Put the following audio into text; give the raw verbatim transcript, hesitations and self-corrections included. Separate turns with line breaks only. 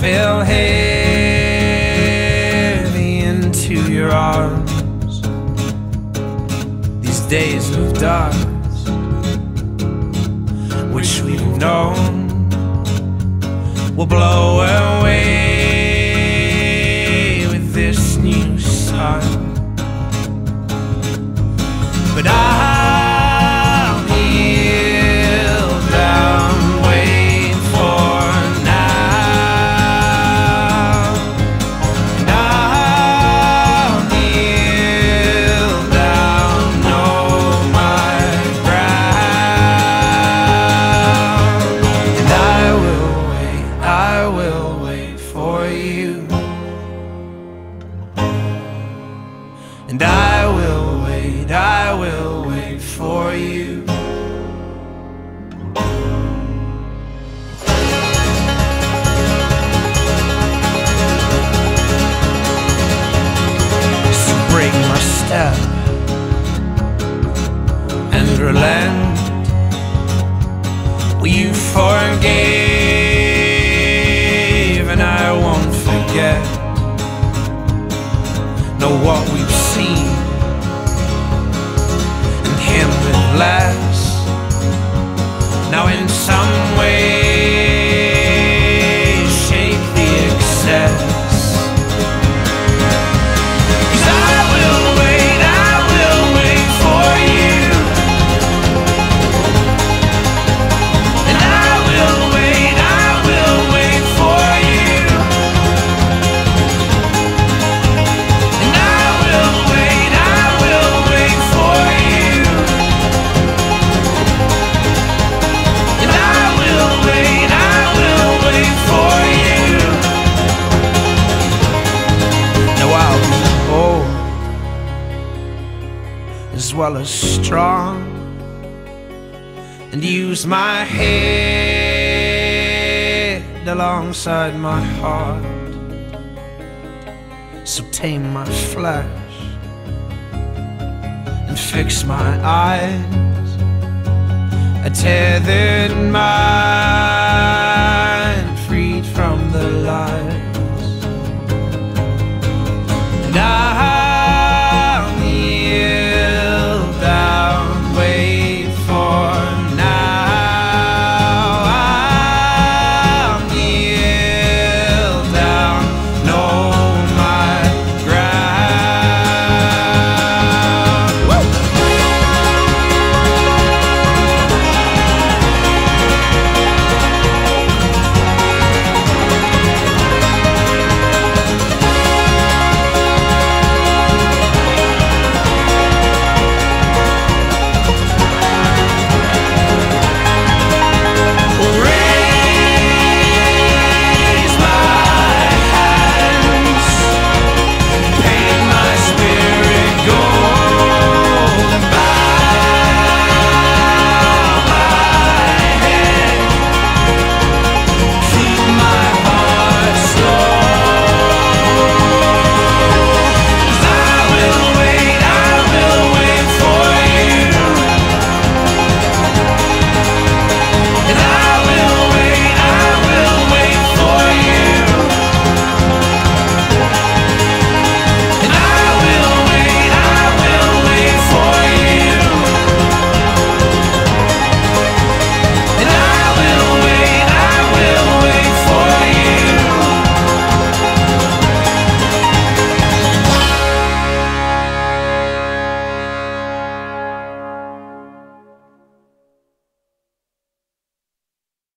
fell heavy into your arms. These days of dust, which we've known, will blow away with this new sun. But I'll kneel down, wait for now. And I'll kneel down, know my ground. And I will wait, I will wait for you. And I will wait, I will wait for you. So break my step and relent. Well, you forgave and I won't forget. Know what we've seen, and him with less. Now in some way shake the excess. 'Cause I will wait, I will wait for you. And I will wait, I will wait for you. And I will wait, I will wait for you. And I will wait, I will wait for you. Now I'll be bold as well as strong, and use my head alongside my heart. So tame my flesh and fix my eyes. I tethered my